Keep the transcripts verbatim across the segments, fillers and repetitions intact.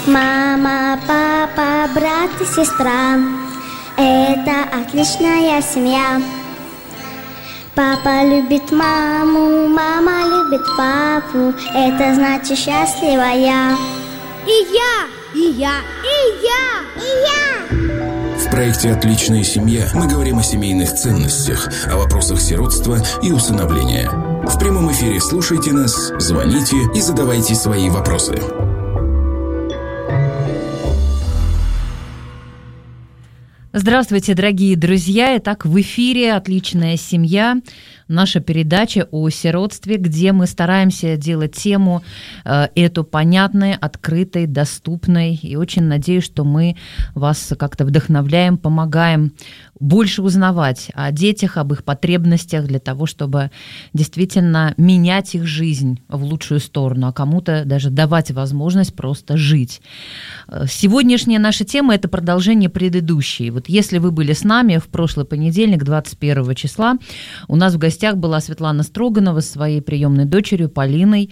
Мама, папа, брат и сестра — это отличная семья. Папа любит маму, мама любит папу, это значит счастлива я. И я, и я, и я, и я. В проекте «Отличная семья» мы говорим о семейных ценностях, о вопросах сиротства и усыновления. В прямом эфире слушайте нас, звоните и задавайте свои вопросы. Здравствуйте, дорогие друзья! Итак, в эфире «Отличная семья», наша передача о сиротстве, где мы стараемся делать тему э, эту понятной, открытой, доступной. И очень надеюсь, что мы вас как-то вдохновляем, помогаем больше узнавать о детях, об их потребностях для того, чтобы действительно менять их жизнь в лучшую сторону, а кому-то даже давать возможность просто жить. Сегодняшняя наша тема – это продолжение предыдущей. Вот если вы были с нами в прошлый понедельник, двадцать первого числа, у нас в гостях была Светлана Строганова со своей приемной дочерью Полиной,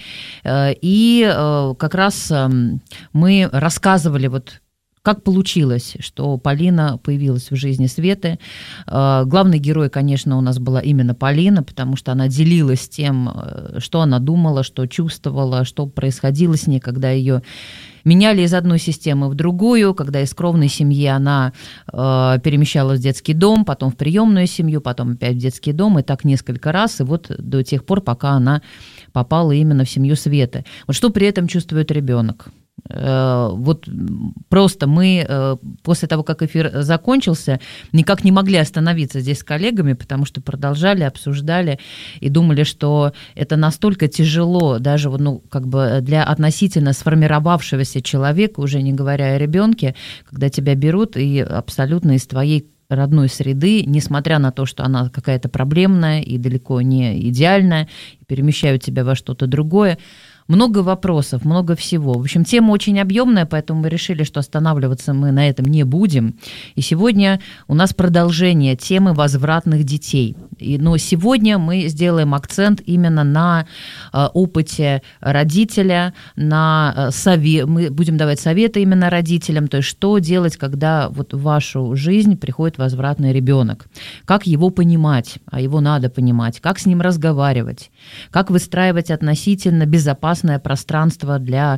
и как раз мы рассказывали вот как получилось, что Полина появилась в жизни Светы. Главный герой, конечно, у нас была именно Полина, потому что она делилась тем, что она думала, что чувствовала, что происходило с ней, когда ее меняли из одной системы в другую, когда из кровной семьи она э, перемещалась в детский дом, потом в приемную семью, потом опять в детский дом, и так несколько раз, и вот до тех пор, пока она попала именно в семью Светы. Вот что при этом чувствует ребенок? Вот просто мы после того, как эфир закончился, никак не могли остановиться здесь с коллегами, потому что продолжали, обсуждали и думали, что это настолько тяжело даже ну, как бы для относительно сформировавшегося человека, уже не говоря о ребенке, когда тебя берут и абсолютно из твоей родной среды, несмотря на то, что она какая-то проблемная и далеко не идеальная, перемещают тебя во что-то другое. Много вопросов, много всего. В общем, тема очень объемная, поэтому мы решили, что останавливаться мы на этом не будем. И сегодня у нас продолжение темы возвратных детей. И, но сегодня мы сделаем акцент именно на э, опыте родителя, на э, совет. Мы будем давать советы именно родителям, то есть что делать, когда вот в вашу жизнь приходит возвратный ребенок. Как его понимать, а его надо понимать, как с ним разговаривать, как выстраивать относительно безопасность пространство для,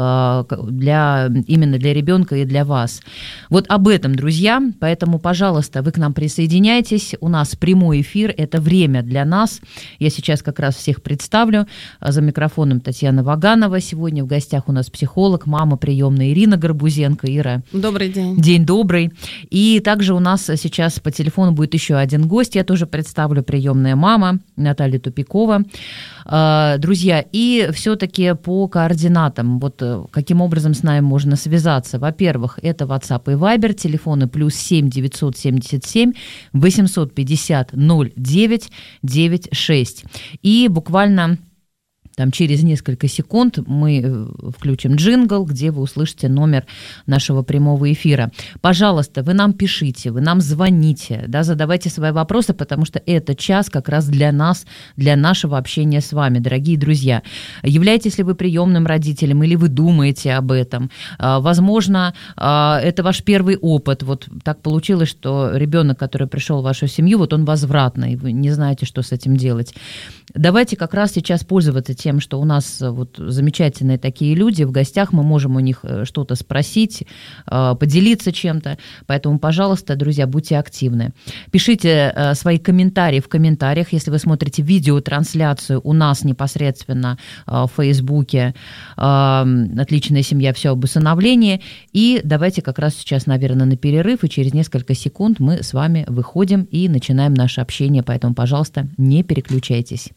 для, именно для ребенка и для вас. Вот об этом, друзья, поэтому, пожалуйста, вы к нам присоединяйтесь. У нас прямой эфир, это время для нас. Я сейчас как раз всех представлю. За микрофоном Татьяна Ваганова. Сегодня в гостях у нас психолог, мама приемная Ирина Горбузенко. Ира. Добрый день. День добрый. И также у нас сейчас по телефону будет еще один гость. Я тоже представлю, приемная мама Наталья Тупикова. Друзья, и все-таки по координатам, вот каким образом с нами можно связаться. Во-первых, это WhatsApp и Viber, телефоны плюс семь девятьсот семьдесят семь восемьсот пятьдесят ноль девять девяносто шесть. И буквально там через несколько секунд мы включим джингл, где вы услышите номер нашего прямого эфира. Пожалуйста, вы нам пишите, вы нам звоните, да, задавайте свои вопросы, потому что этот час как раз для нас, для нашего общения с вами, дорогие друзья. Являетесь ли вы приемным родителем или вы думаете об этом? Возможно, это ваш первый опыт. Вот так получилось, что ребенок, который пришел в вашу семью, вот он возвратный, вы не знаете, что с этим делать. Давайте как раз сейчас пользоваться тем, что у нас вот замечательные такие люди в гостях, мы можем у них что-то спросить, поделиться чем-то, поэтому, пожалуйста, друзья, будьте активны. Пишите свои комментарии в комментариях, если вы смотрите видеотрансляцию у нас непосредственно в Фейсбуке «Отличная семья. Все об усыновлении». И давайте как раз сейчас, наверное, на перерыв, и через несколько секунд мы с вами выходим и начинаем наше общение, поэтому, пожалуйста, не переключайтесь.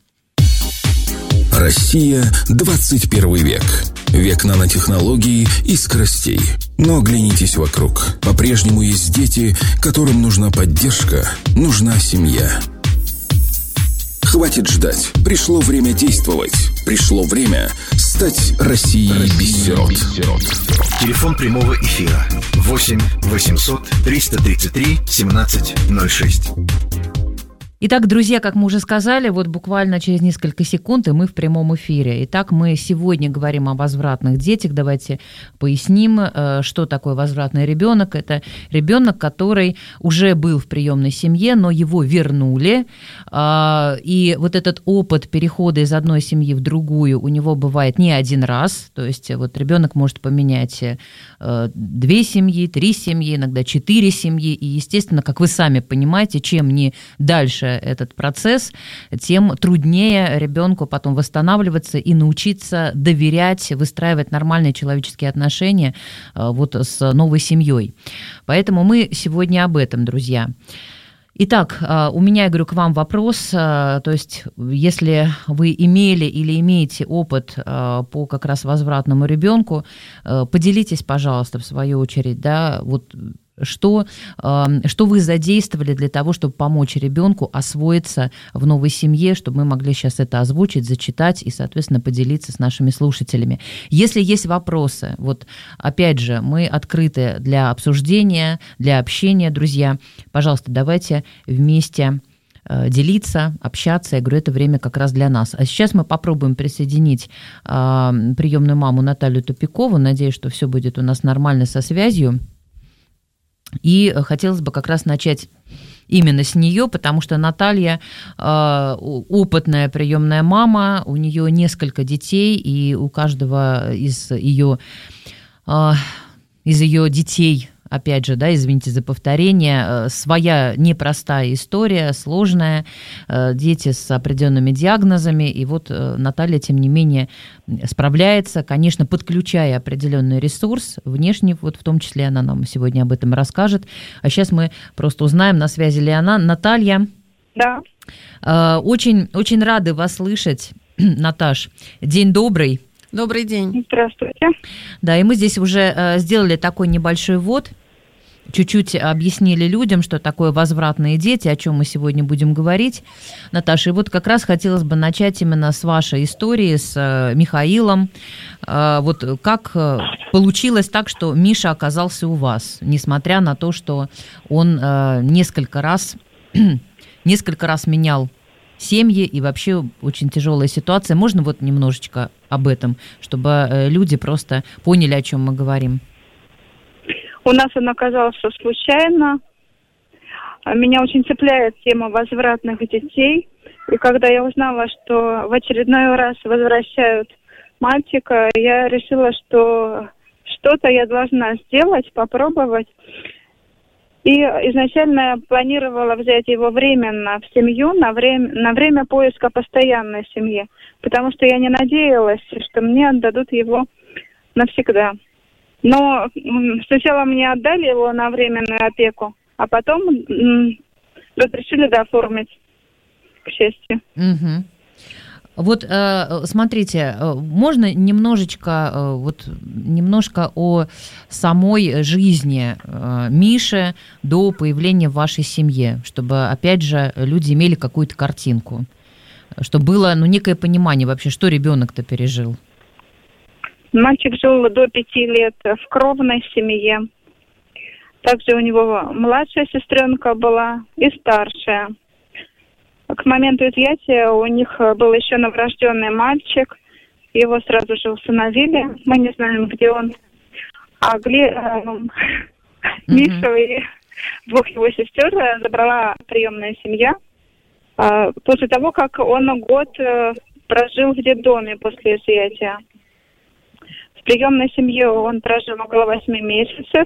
Россия, двадцать первый век. Век нанотехнологий и скоростей. Но оглянитесь вокруг. По-прежнему есть дети, которым нужна поддержка, нужна семья. Хватит ждать. Пришло время действовать. Пришло время стать Россией, Россией без сирот. Телефон прямого эфира восемь восемьсот триста тридцать три семнадцать ноль шесть. Итак, друзья, как мы уже сказали, вот буквально через несколько секунд, и мы в прямом эфире. Итак, мы сегодня говорим о возвратных детях. Давайте поясним, что такое возвратный ребенок. Это ребенок, который уже был в приемной семье, но его вернули. И вот этот опыт перехода из одной семьи в другую у него бывает не один раз. То есть вот ребенок может поменять две семьи, три семьи, иногда четыре семьи. И, естественно, как вы сами понимаете, чем не дальше этот процесс, тем труднее ребенку потом восстанавливаться и научиться доверять, выстраивать нормальные человеческие отношения вот с новой семьей. Поэтому мы сегодня об этом, друзья. Итак, у меня, я говорю, к вам вопрос, то есть если вы имели или имеете опыт по как раз возвратному ребенку, поделитесь, пожалуйста, в свою очередь, да, вот Что, что вы задействовали для того, чтобы помочь ребенку освоиться в новой семье, чтобы мы могли сейчас это озвучить, зачитать и, соответственно, поделиться с нашими слушателями. Если есть вопросы, вот опять же, мы открыты для обсуждения, для общения, друзья. Пожалуйста, давайте вместе делиться, общаться. Я говорю, это время как раз для нас. А сейчас мы попробуем присоединить э, приемную маму Наталью Тупикову. Надеюсь, что все будет у нас нормально со связью. И хотелось бы как раз начать именно с нее, потому что Наталья э, опытная приемная мама, у нее несколько детей, и у каждого из ее, э, из ее детей, опять же, да, извините за повторение, своя непростая история, сложная, дети с определенными диагнозами, и вот Наталья, тем не менее, справляется, конечно, подключая определенный ресурс внешний, вот в том числе она нам сегодня об этом расскажет. А сейчас мы просто узнаем, на связи ли она. Наталья. Да. Очень, очень рады вас слышать, Наташ. День добрый. Добрый день. Здравствуйте. Да, и мы здесь уже э, сделали такой небольшой ввод, чуть-чуть объяснили людям, что такое возвратные дети, о чем мы сегодня будем говорить. Наташа, и вот как раз хотелось бы начать именно с вашей истории, с э, Михаилом. Э, вот как получилось так, что Миша оказался у вас, несмотря на то, что он э, несколько раз, несколько раз менял семьи, и вообще очень тяжелая ситуация. Можно вот немножечко об этом, чтобы люди просто поняли, о чем мы говорим? У нас он оказался случайно. Меня очень цепляет тема возвратных детей. И когда я узнала, что в очередной раз возвращают мальчика, я решила, что что-то я должна сделать, попробовать. И изначально я планировала взять его временно в семью, на время, на время поиска постоянной семьи, потому что я не надеялась, что мне отдадут его навсегда. Но сначала мне отдали его на временную опеку, а потом м- разрешили дооформить, к счастью. Угу. Вот смотрите, можно немножечко, вот, немножко о самой жизни Миши до появления в вашей семье, чтобы, опять же, люди имели какую-то картинку, чтобы было, ну, некое понимание вообще, что ребенок-то пережил. Мальчик жил до пяти лет в кровной семье. Также у него младшая сестренка была и старшая. К моменту изъятия у них был еще новорожденный мальчик. Его сразу же усыновили. Мы не знаем, где он. А Гле... mm-hmm. Мишу и двух его сестер забрала приемная семья. После того, как он год прожил в детдоме после изъятия. В приемной семье он прожил около восьми месяцев.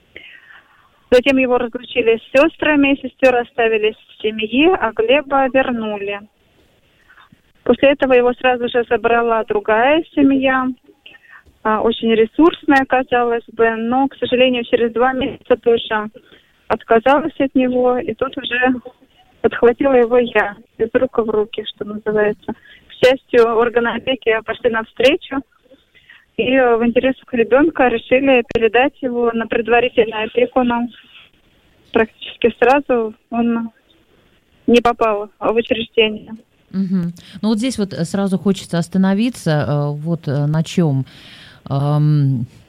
Затем его разлучили с сестрами, сестер оставили в семье, а Глеба вернули. После этого его сразу же забрала другая семья, очень ресурсная, казалось бы, но, к сожалению, через два месяца тоже отказалась от него, и тут уже подхватила его я, из рук в руки, что называется. К счастью, органы опеки пошли навстречу, и в интересах ребенка решили передать его на предварительную опеку нам. Практически сразу он не попал в учреждение. Угу. Ну вот здесь вот сразу хочется остановиться, вот на чем.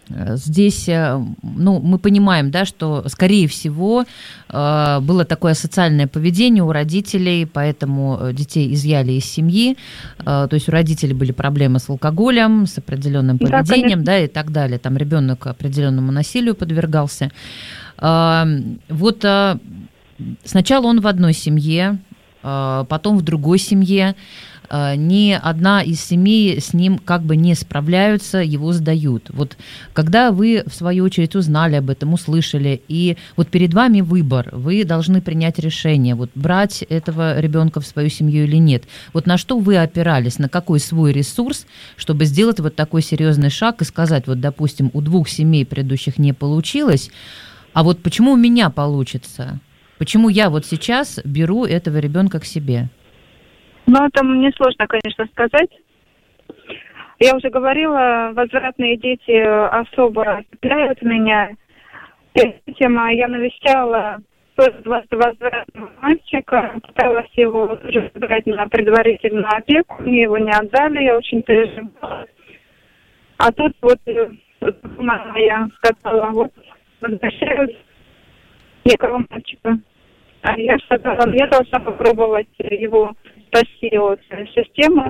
здесь, ну, мы понимаем, да, что, скорее всего, было такое социальное поведение у родителей, поэтому детей изъяли из семьи, то есть у родителей были проблемы с алкоголем, с определенным поведением, да, да, и так далее, там ребенок определенному насилию подвергался. Вот сначала он в одной семье, потом в другой семье, ни одна из семей с ним как бы не справляются, его сдают. Вот когда вы, в свою очередь, узнали об этом, услышали, и вот перед вами выбор, вы должны принять решение, вот брать этого ребенка в свою семью или нет. Вот на что вы опирались, на какой свой ресурс, чтобы сделать вот такой серьезный шаг и сказать, вот, допустим, у двух семей предыдущих не получилось, а вот почему у меня получится? Почему я вот сейчас беру этого ребенка к себе? Ну, это мне сложно, конечно, сказать. Я уже говорила, возвратные дети особо цепляют меня. Перед этим я навещала возвратного мальчика, пыталась его уже забрать на предварительную опеку, мне его не отдали, я очень переживала. А тут вот мама моя сказала, вот, возвращают некого мальчика. А я сказала, я должна попробовать его спасти от системы,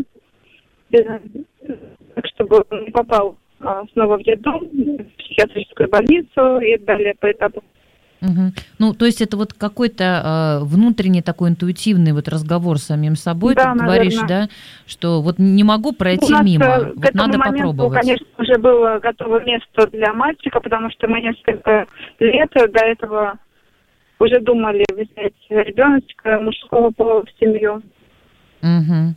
так чтобы он не попал а, снова в детдом, в психиатрическую больницу и далее по этапу. Угу. Ну, то есть это вот какой-то э, внутренний такой интуитивный вот разговор с самим собой, да, ты говоришь, да, что вот не могу пройти У нас мимо, вот к этому надо моменту, попробовать. Конечно, уже было готово место для мальчика, потому что мы несколько лет до этого уже думали взять ребеночка мужского пола в семью. Угу.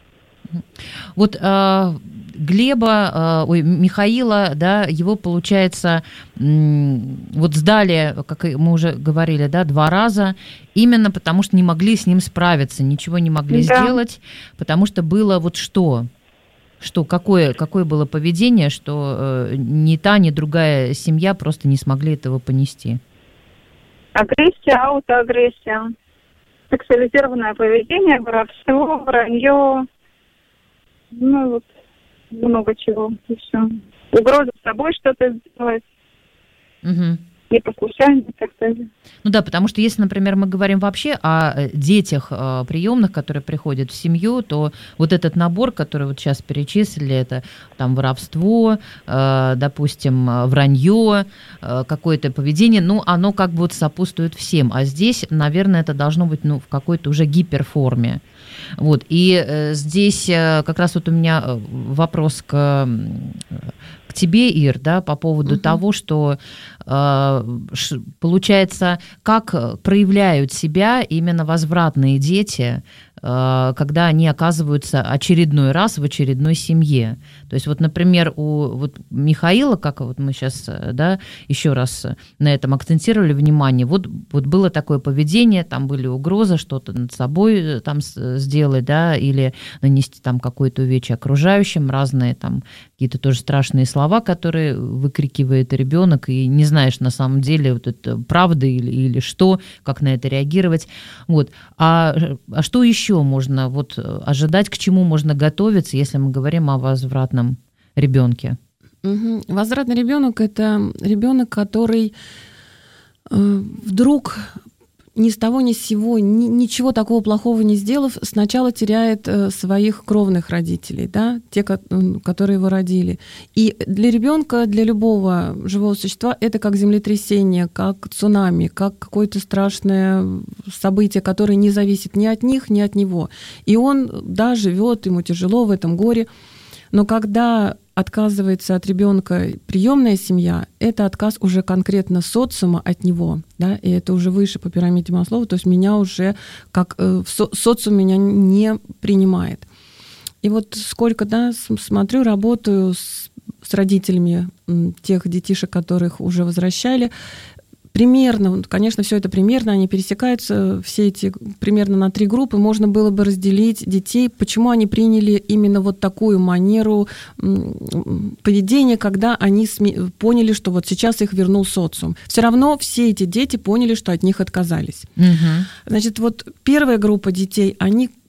Вот э, Глеба, э, ой, Михаила, да, его, получается, м, вот сдали, как мы уже говорили, да, два раза, именно потому что не могли с ним справиться, ничего не могли да. сделать, потому что было вот что? Что, какое, какое было поведение, что э, ни та, ни другая семья просто не смогли этого понести? Агрессия, аутоагрессия, сексуализированное поведение, воровство, вранье, ну вот много чего, и все. Угроза с собой что-то сделать, угу. непослушание и так далее. Ну да, потому что если, например, мы говорим вообще о детях приемных, которые приходят в семью, то вот этот набор, который вот сейчас перечислили, это там воровство, допустим, вранье, какое-то поведение, ну, оно как бы вот сопутствует всем. А здесь, наверное, это должно быть, ну, в какой-то уже гиперформе. Вот, и здесь как раз вот у меня вопрос к, к тебе, Ир, да, по поводу угу. того, что получается, как проявляют себя именно возвратные дети, когда они оказываются очередной раз в очередной семье. То есть вот, например, у вот Михаила, как вот мы сейчас, да, еще раз на этом акцентировали внимание, вот, вот было такое поведение, там были угрозы что-то над собой там сделать, да, или нанести там какое-то увечье окружающим, разные там какие-то тоже страшные слова, которые выкрикивает ребенок, и не знаешь на самом деле, вот это правда или, или что, как на это реагировать. Вот. А, а что еще можно вот ожидать, к чему можно готовиться, если мы говорим о возвратном ребенке? Угу. Возвратный ребенок — это ребенок, который э, вдруг ни с того ни с сего, ни, ничего такого плохого не сделав, сначала теряет э, своих кровных родителей, да, те, которые его родили. И для ребенка, для любого живого существа, это как землетрясение, как цунами, как какое-то страшное событие, которое не зависит ни от них, ни от него. И он, да, живет, ему тяжело в этом горе. Но когда отказывается от ребенка приемная семья, это отказ уже конкретно социума от него, да, и это уже выше по пирамиде Маслоу, то есть меня уже как э, со, социум меня не принимает. И вот сколько, да, смотрю, работаю с, с родителями тех детишек, которых уже возвращали. Примерно, конечно, все это примерно, они пересекаются, все эти примерно на три группы. Можно было бы разделить детей, почему они приняли именно вот такую манеру поведения, когда они поняли, что вот сейчас их вернул социум. Все равно все эти дети поняли, что от них отказались. Угу. Значит, вот первая группа детей, они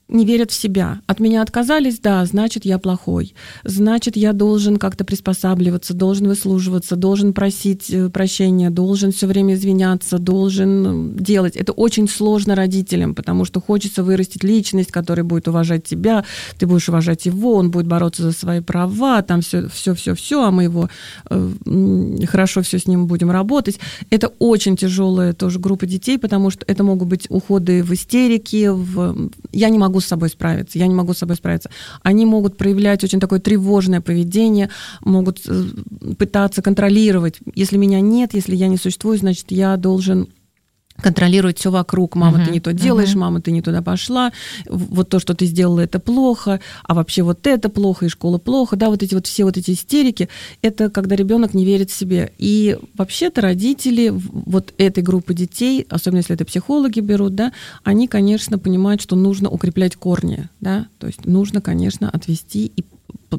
не верят в себя. От меня отказались, да, значит, я плохой. Значит, я должен как-то приспосабливаться, должен выслуживаться, должен просить прощения, должен все время извиняться, должен делать. Это очень сложно родителям, потому что хочется вырастить личность, которая будет уважать тебя, ты будешь уважать его, он будет бороться за свои права, там все, все, все, все, а мы его э, хорошо все с ним будем работать. Это очень тяжелая тоже группа детей, потому что это могут быть уходы в истерике, в... я не могу с собой справиться, я не могу с собой справиться. Они могут проявлять очень такое тревожное поведение, могут пытаться контролировать. Если меня нет, если я не существую, значит, я должен контролировать все вокруг. Мама, uh-huh, ты не то делаешь, uh-huh. мама, ты не туда пошла, вот то, что ты сделала, это плохо, а вообще вот это плохо, и школа плохо. Да, вот эти вот все вот эти истерики, это когда ребенок не верит в себе. И вообще-то родители вот этой группы детей, особенно если это психологи берут, да, они, конечно, понимают, что нужно укреплять корни, да, то есть нужно, конечно, отвести и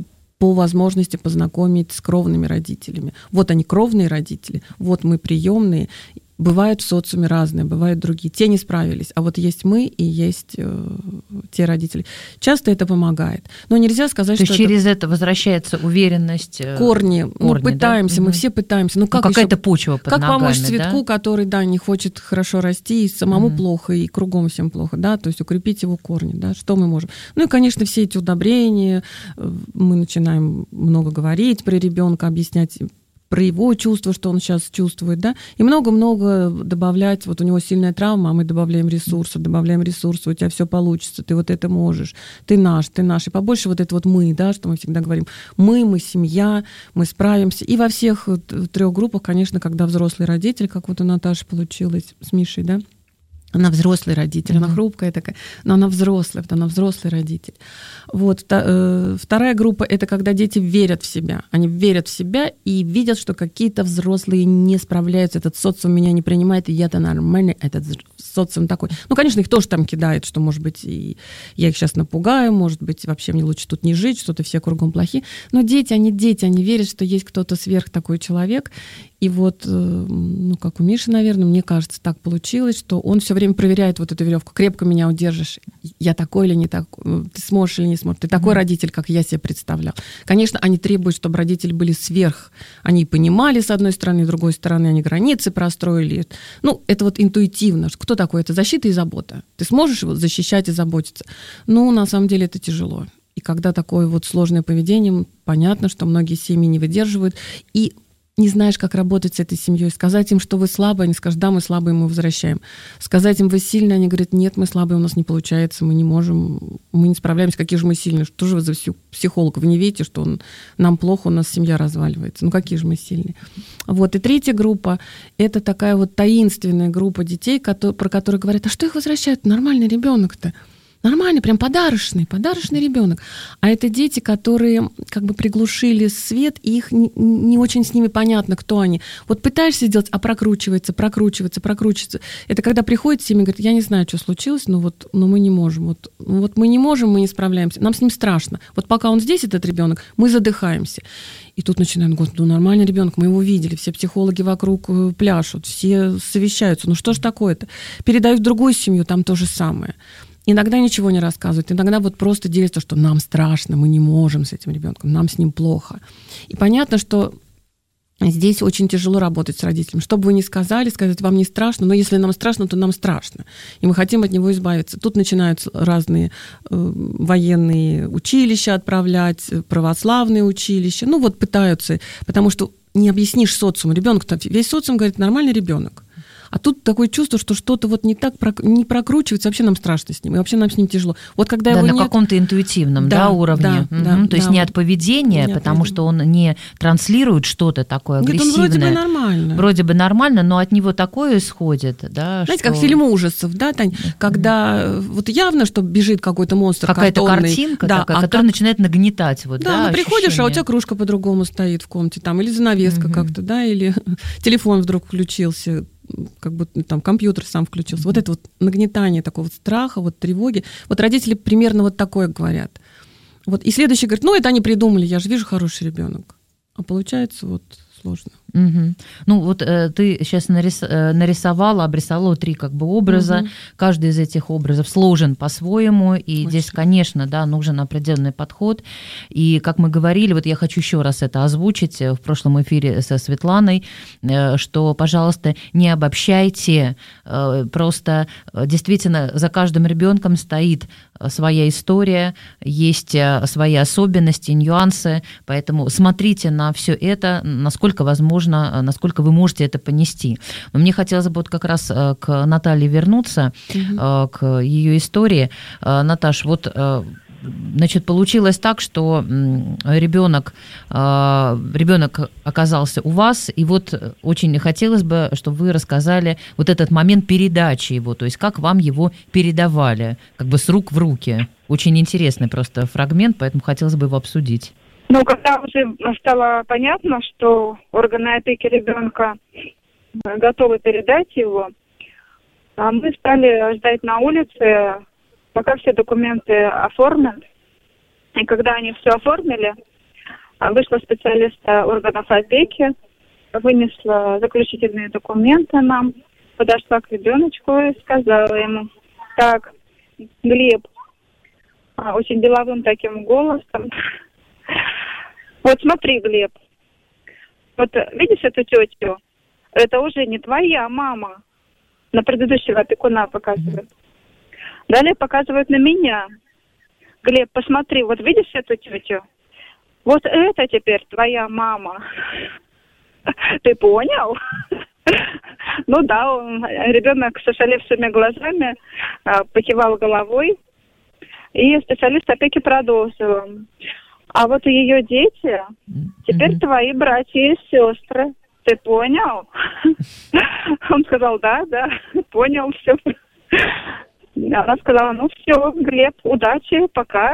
по возможности познакомить с кровными родителями. Вот они, кровные родители, вот мы приемные. Бывают в социуме разные, бывают другие. Те не справились, а вот есть мы и есть э, те родители. Часто это помогает. Но нельзя сказать, То что есть через это... это возвращается уверенность. Корни. корни мы пытаемся, да? мы угу. все пытаемся. Ну, как ну, какая-то еще... почва под как ногами, помочь цветку, да? который, да, не хочет хорошо расти, и самому угу. плохо, и кругом всем плохо, да, то есть укрепить его корни, да, что мы можем. Ну и, конечно, все эти удобрения, мы начинаем много говорить про ребенка, объяснять про его чувства, что он сейчас чувствует, да, и много-много добавлять, вот у него сильная травма, а мы добавляем ресурсы, добавляем ресурсы, у тебя все получится, ты вот это можешь, ты наш, ты наш, и побольше вот это вот мы, да, что мы всегда говорим, мы, мы семья, мы справимся, и во всех трех группах, конечно, когда взрослый родитель, как вот у Наташи получилось с Мишей, да, она взрослый родитель, mm-hmm. она хрупкая такая, но она взрослая, она взрослый родитель. Вот. Вторая группа — это когда дети верят в себя. Они верят в себя и видят, что какие-то взрослые не справляются, этот социум меня не принимает, и я-то нормальный, этот социум такой. Ну, конечно, их тоже там кидает, что, может быть, и я их сейчас напугаю, может быть, вообще мне лучше тут не жить, что-то все кругом плохие. Но дети, они дети, они верят, что есть кто-то сверх такой человек. И вот, ну, как у Миши, наверное, мне кажется, так получилось, что он все время проверяет вот эту веревку. Крепко меня удержишь. Я такой или не такой? Ты сможешь или не сможешь? Ты такой mm-hmm. родитель, как я себе представлял. Конечно, они требуют, чтобы родители были сверх. Они понимали, с одной стороны, с другой стороны, они границы простроили. Ну, это вот интуитивно. Кто такой? Это защита и забота. Ты сможешь его защищать и заботиться? Ну, на самом деле, это тяжело. И когда такое вот сложное поведение, понятно, что многие семьи не выдерживают. И не знаешь, как работать с этой семьей. Сказать им, что вы слабые, они скажут, да, мы слабые, мы возвращаем. Сказать им, вы сильные, они говорят, нет, мы слабые, у нас не получается, мы не можем, мы не справляемся, какие же мы сильные. Что же вы за психолог? Вы не видите, что он, нам плохо, у нас семья разваливается. Ну, какие же мы сильные? Вот. И третья группа, это такая вот таинственная группа детей, которые, про которые говорят, а что их возвращают? Нормальный ребенок-то. Нормальный, прям подарочный, подарочный ребенок. А это дети, которые как бы приглушили свет, и их не, не очень с ними понятно, кто они. Вот пытаешься сделать, а прокручивается, прокручивается, прокручивается. Это когда приходит семья и говорит, я не знаю, что случилось, но, вот, но мы не можем. Вот, вот мы не можем, мы не справляемся. Нам с ним страшно. Вот пока он здесь, этот ребенок, мы задыхаемся. И тут начинают говорить, ну нормальный ребенок, мы его видели, все психологи вокруг пляшут, все совещаются. Ну что ж такое-то? Передают в другую семью, там то же самое. Иногда ничего не рассказывают, иногда вот просто делятся, что нам страшно, мы не можем с этим ребенком, нам с ним плохо. И понятно, что здесь очень тяжело работать с родителями. Что бы вы ни сказали, сказать, вам не страшно, но если нам страшно, то нам страшно. И мы хотим от него избавиться. Тут начинаются разные э, военные училища отправлять, православные училища. Ну вот пытаются, потому что не объяснишь социуму. Ребенок-то, весь социум говорит, нормальный ребенок. А тут такое чувство, что что-то вот не так не прокручивается, вообще нам страшно с ним, и вообще нам с ним тяжело. Вот когда да, его на нет... каком-то интуитивном да, да, уровне. Да, угу. да, То да, есть не от поведения, не потому от что он не транслирует что-то такое агрессивное. Нет, он вроде бы нормально. Вроде бы нормально, но от него такое исходит. Да, знаете, что... как фильм ужасов, да, Тань? Когда mm-hmm. вот явно, что бежит какой-то монстр какая-то картонный, картинка да, такая, а которая как... начинает нагнетать. Вот, да, да, ну приходишь, ощущение. А у тебя кружка по-другому стоит в комнате, там, или занавеска mm-hmm. как-то, да, или телефон вдруг включился, как будто там компьютер сам включился. Mm-hmm. Вот это вот нагнетание такого вот страха, вот тревоги. Вот родители примерно вот такое говорят. Вот. И следующий говорит, ну это они придумали, я же вижу хороший ребенок. А получается вот сложно. Угу. Ну вот э, ты сейчас нарис, э, нарисовала, обрисовала три как бы образа. Угу. Каждый из этих образов сложен по-своему, и Очень. Здесь, конечно, да, нужен определенный подход. И как мы говорили, вот я хочу еще раз это озвучить в прошлом эфире со Светланой, э, что, пожалуйста, не обобщайте, э, просто э, действительно за каждым ребенком стоит своя история, есть свои особенности, нюансы, поэтому смотрите на все это, насколько возможно, насколько вы можете это понести. Но мне хотелось бы вот как раз к Наталье вернуться, угу. к ее истории. Наташ, вот, значит, получилось так, что ребенок, ребенок оказался у вас, и вот очень хотелось бы, чтобы вы рассказали вот этот момент передачи его, то есть как вам его передавали, как бы с рук в руки. Очень интересный просто фрагмент, поэтому хотелось бы его обсудить. Ну, когда уже стало понятно, что органы опеки ребенка готовы передать его, мы стали ждать на улице, пока все документы оформят. И когда они все оформили, вышла специалист органов опеки, вынесла заключительные документы нам, подошла к ребеночку и сказала ему: так, Глеб, очень деловым таким голосом: вот смотри, Глеб, вот видишь эту тетю? Это уже не твоя мама. На предыдущего опекуна показывает. Далее показывают на меня. Глеб, посмотри, вот видишь эту тетю? Вот это теперь твоя мама. Ты понял? Ну да, он, ребенок с ошалевшими глазами покивал головой, и специалист опеки продолжил: а вот ее дети теперь mm-hmm. твои братья и сестры. Ты понял? Он сказал: да, да, понял, все. Она сказала: ну все, Глеб, удачи, пока.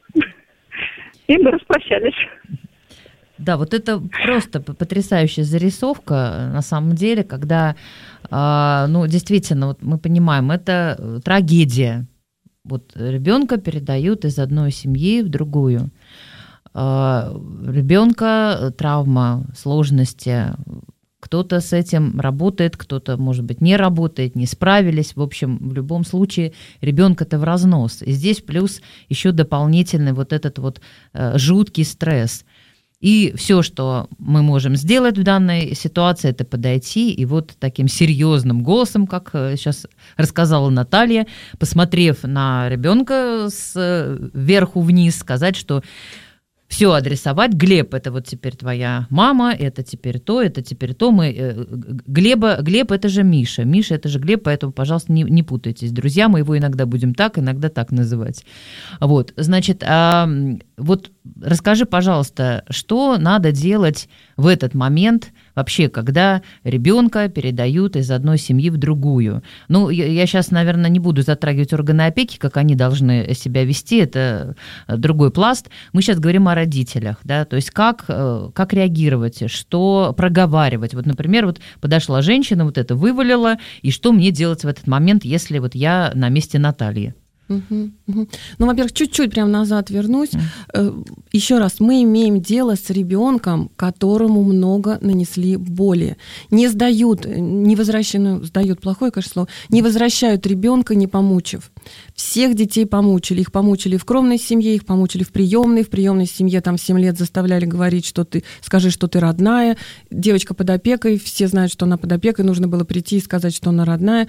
И мы распрощались. Да, вот это просто потрясающая зарисовка, на самом деле, когда, ну, действительно, вот мы понимаем, это трагедия. Вот ребенка передают из одной семьи в другую. Ребенка травма, сложности. Кто-то с этим работает, кто-то, может быть, не работает, не справились. В общем, в любом случае ребенка-то в разнос. И здесь плюс еще дополнительный вот этот вот э, жуткий стресс. И все, что мы можем сделать в данной ситуации, это подойти и вот таким серьезным голосом, как сейчас рассказала Наталья, посмотрев на ребенка сверху вниз, сказать, что все адресовать. Глеб, это вот теперь твоя мама, это теперь то, это теперь то. Мы, Глеба, Глеб, это же Миша. Миша, это же Глеб, поэтому, пожалуйста, не, не путайтесь. Друзья, мы его иногда будем так, иногда так называть. Вот, значит, а, вот расскажи, пожалуйста, что надо делать в этот момент, вообще, когда ребенка передают из одной семьи в другую. Ну, я, я сейчас, наверное, не буду затрагивать органы опеки, как они должны себя вести, это другой пласт. Мы сейчас говорим о родителях, да, то есть как, как реагировать, что проговаривать. Вот, например, вот подошла женщина, вот это вывалила, и что мне делать в этот момент, если вот я на месте Натальи? Угу, угу. Ну, во-первых, чуть-чуть прям назад вернусь. Mm. Еще раз, мы имеем дело с ребенком, которому много нанесли боли. Не сдают, не возвращают, ну, сдают плохое, конечно, слово, не возвращают ребенка, не помучив. Всех детей помучили. Их помучили в кровной семье, их помучили в приемной. В приемной семье там в семь лет заставляли говорить, что ты, скажи, что ты родная. Девочка под опекой, все знают, что она под опекой. Нужно было прийти и сказать, что она родная.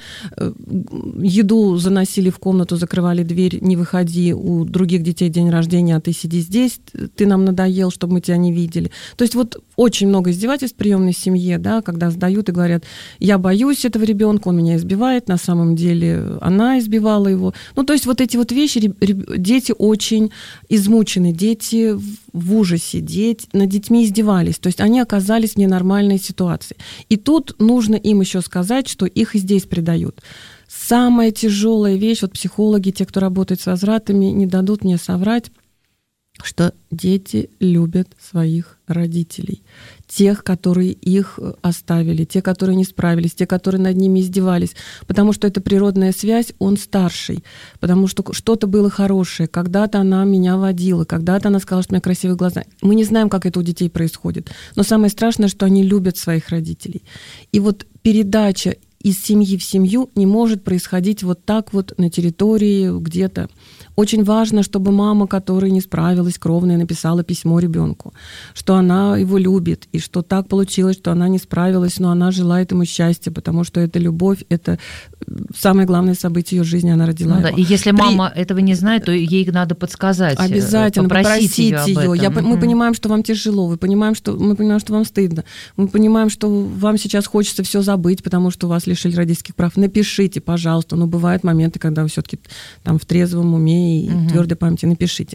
Еду заносили в комнату, закрывали дверь, не выходи, у других детей день рождения, а ты сиди здесь, ты нам надоел, чтобы мы тебя не видели. То есть вот очень много издевательств в приемной семье, да, когда сдают и говорят: я боюсь этого ребенка, он меня избивает, на самом деле она избивала его. Ну, то есть вот эти вот вещи, дети очень измучены, дети в ужасе, дети, над детьми издевались, то есть они оказались в ненормальной ситуации. И тут нужно им еще сказать, что их и здесь предают. Самая тяжелая вещь, вот психологи, те, кто работает с возвратами, не дадут мне соврать, что дети любят своих родителей. Тех, которые их оставили, те, которые не справились, те, которые над ними издевались. Потому что это природная связь, он старший. Потому что что-то было хорошее. Когда-то она меня водила, когда-то она сказала, что у меня красивые глаза. Мы не знаем, как это у детей происходит. Но самое страшное, что они любят своих родителей. И вот передача из семьи в семью не может происходить вот так вот на территории где-то. Очень важно, чтобы мама, которая не справилась, кровная, написала письмо ребенку, что она его любит, и что так получилось, что она не справилась, но она желает ему счастья, потому что это любовь, это самое главное событие ее жизни, она родила ну, его. Да. И если При... мама этого не знает, то ей надо подсказать, обязательно попросить, попросить ее. ее. Я, mm-hmm. Мы понимаем, что вам тяжело, мы понимаем, что, мы понимаем, что вам стыдно, мы понимаем, что вам сейчас хочется все забыть, потому что вас лишили родительских прав. Напишите, пожалуйста, но бывают моменты, когда вы все-таки там в трезвом уме и угу. твердой памяти, напишите.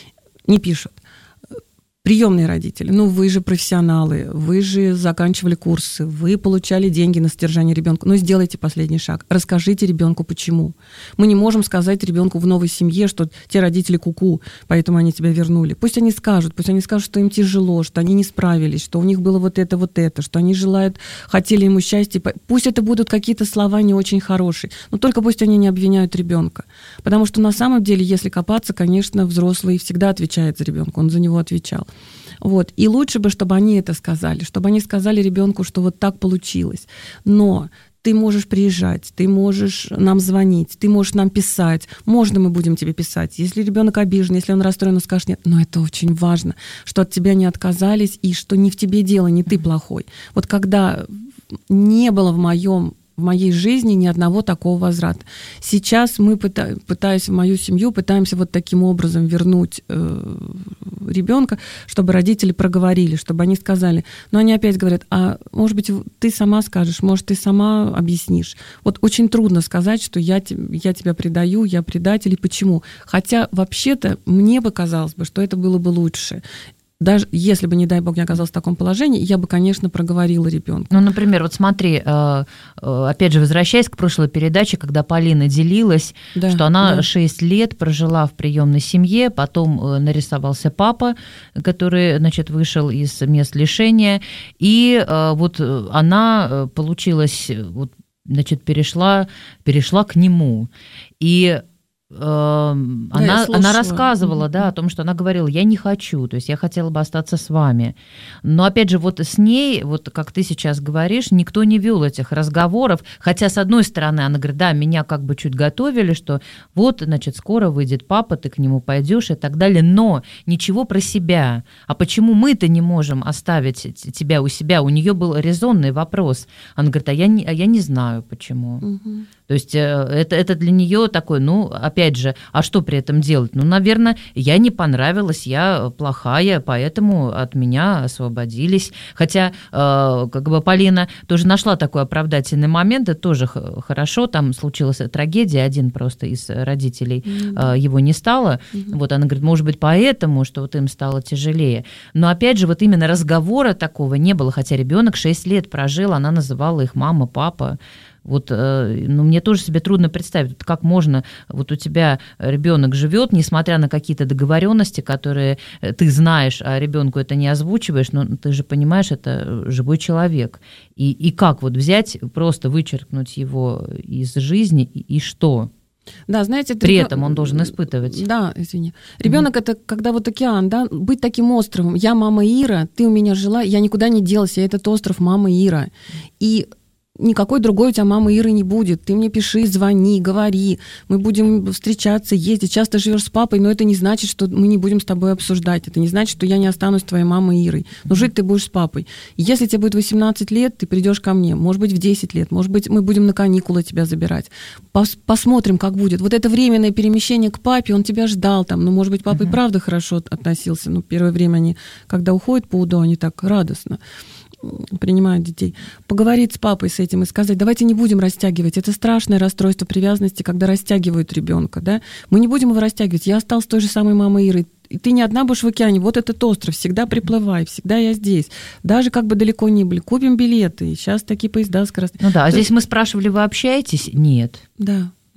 Не пишут. Приемные родители, ну вы же профессионалы, вы же заканчивали курсы, вы получали деньги на содержание ребенка. Ну сделайте последний шаг, расскажите ребенку почему. Мы не можем сказать ребенку в новой семье, что те родители ку-ку, поэтому они тебя вернули. Пусть они скажут, пусть они скажут, что им тяжело, что они не справились, что у них было вот это, вот это, что они желают, хотели ему счастья. Пусть это будут какие-то слова не очень хорошие, но только пусть они не обвиняют ребенка. Потому что на самом деле, если копаться, конечно, взрослый всегда отвечает за ребенка, он за него отвечал. Вот. И лучше бы, чтобы они это сказали, чтобы они сказали ребенку, что вот так получилось. Но ты можешь приезжать, ты можешь нам звонить, ты можешь нам писать. Можно мы будем тебе писать. Если ребенок обижен, если он расстроен, он скажет нет. Но это очень важно, что от тебя не отказались и что не в тебе дело, не ты плохой. Вот когда не было в моем в моей жизни ни одного такого возврата. Сейчас мы, пыта, пытаясь в мою семью, пытаемся вот таким образом вернуть э, ребенка, чтобы родители проговорили, чтобы они сказали. Но они опять говорят, а может быть, ты сама скажешь, может, ты сама объяснишь. Вот очень трудно сказать, что я, я тебя предаю, я предатель, и почему. Хотя вообще-то мне бы казалось бы, что это было бы лучше. Даже если бы, не дай бог, я оказалась в таком положении, я бы, конечно, проговорила ребенку. Ну, например, вот смотри, опять же, возвращаясь к прошлой передаче, когда Полина делилась, да, что она да. шесть лет прожила в приемной семье, потом нарисовался папа, который, значит, вышел из мест лишения, и вот она, получилось, вот, значит, перешла, перешла к нему. И Она, да, она рассказывала, mm-hmm. да, о том, что она говорила, я не хочу, то есть я хотела бы остаться с вами. Но опять же, вот с ней, вот как ты сейчас говоришь, никто не вел этих разговоров, хотя с одной стороны она говорит, да, меня как бы чуть готовили, что вот, значит, скоро выйдет папа, ты к нему пойдешь и так далее, но ничего про себя. А почему мы-то не можем оставить тебя у себя? У нее был резонный вопрос. Она говорит, а я не, а я не знаю, почему. Mm-hmm. То есть это, это для нее такой, ну, опять же, а что при этом делать? Ну, наверное, я не понравилась, я плохая, поэтому от меня освободились. Хотя, как бы Полина тоже нашла такой оправдательный момент, это тоже хорошо, там случилась трагедия, один просто из родителей mm-hmm. его не стало. Mm-hmm. Вот она говорит, может быть, поэтому, что вот им стало тяжелее. Но опять же, вот именно разговора такого не было, хотя ребенок шесть лет прожил, она называла их мама, папа. Вот, ну, мне тоже себе трудно представить, как можно, вот у тебя ребенок живет, несмотря на какие-то договоренности, которые ты знаешь, а ребенку это не озвучиваешь, но ты же понимаешь, это живой человек. И, и как вот взять, просто вычеркнуть его из жизни, и, и что? Да, знаете, при ребё... этом он должен испытывать. Да, извини. Ребенок mm-hmm. это когда вот океан, да, быть таким островом. Я мама Ира, ты у меня жила, я никуда не делась, я этот остров мама Ира. И никакой другой у тебя мамы Иры не будет. Ты мне пиши, звони, говори. Мы будем встречаться, ездить. Часто живешь с папой, но это не значит, что мы не будем с тобой обсуждать. Это не значит, что я не останусь твоей мамой Ирой. Но жить ты будешь с папой. Если тебе будет восемнадцать лет, ты придешь ко мне. Может быть, в десять лет. Может быть, мы будем на каникулы тебя забирать. Пос- посмотрим, как будет. Вот это временное перемещение к папе, он тебя ждал там. Ну, может быть, папа uh-huh. и правда хорошо относился. Ну, первое время они, когда уходят по УДО, они так радостно принимают детей, поговорить с папой с этим и сказать, давайте не будем растягивать. Это страшное расстройство привязанности, когда растягивают ребенка, да? Мы не будем его растягивать. Я осталась той же самой мамой Ирой. И ты не одна будешь в океане. Вот этот остров. Всегда приплывай. Всегда я здесь. Даже как бы далеко не были. Купим билеты. Сейчас такие поезда скоростные. Ну да, а здесь мы спрашивали, вы общаетесь? Нет. Да.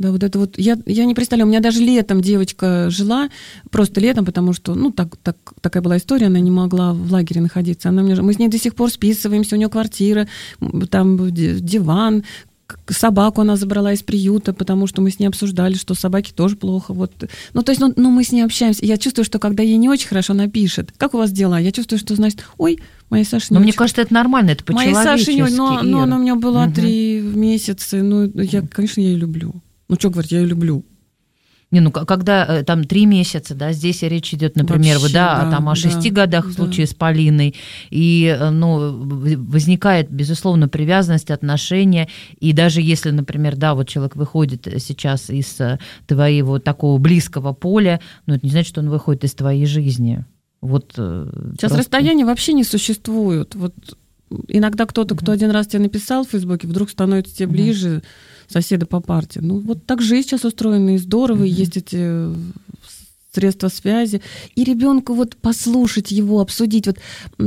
Да, вот это вот, я, я не представляю, у меня даже летом девочка жила, просто летом, потому что, ну, так, так, такая была история, она не могла в лагере находиться. Она мне, мы с ней до сих пор списываемся, у нее квартира, там диван, собаку она забрала из приюта, потому что мы с ней обсуждали, что собаке тоже плохо. Вот. Ну, то есть, ну, ну, мы с ней общаемся. Я чувствую, что когда ей не очень хорошо, она пишет: как у вас дела? Я чувствую, что, значит, ой, моей Саше не Но очень... мне кажется, это нормально, это по-человечески. Моей Саше не очень, но, но она у меня была угу. три месяца. Ну, я, конечно, я ее люблю. Ну, что говорить, я ее люблю. Не, ну, когда там три месяца, да, здесь речь идет, например, Вообще, вы, да, да, там о шести да, годах в да. случае с Полиной, и, ну, возникает, безусловно, привязанность, отношения, и даже если, например, да, вот человек выходит сейчас из твоего такого близкого поля, ну, это не значит, что он выходит из твоей жизни. Вот сейчас просто... расстояния вообще не существуют. Вот иногда кто-то, кто один раз тебе написал в Фейсбуке, вдруг становится тебе ближе, соседа по парте. Ну, вот так жизнь сейчас устроена, и здорово, и есть эти средства связи. И ребенку вот послушать его, обсудить. Вот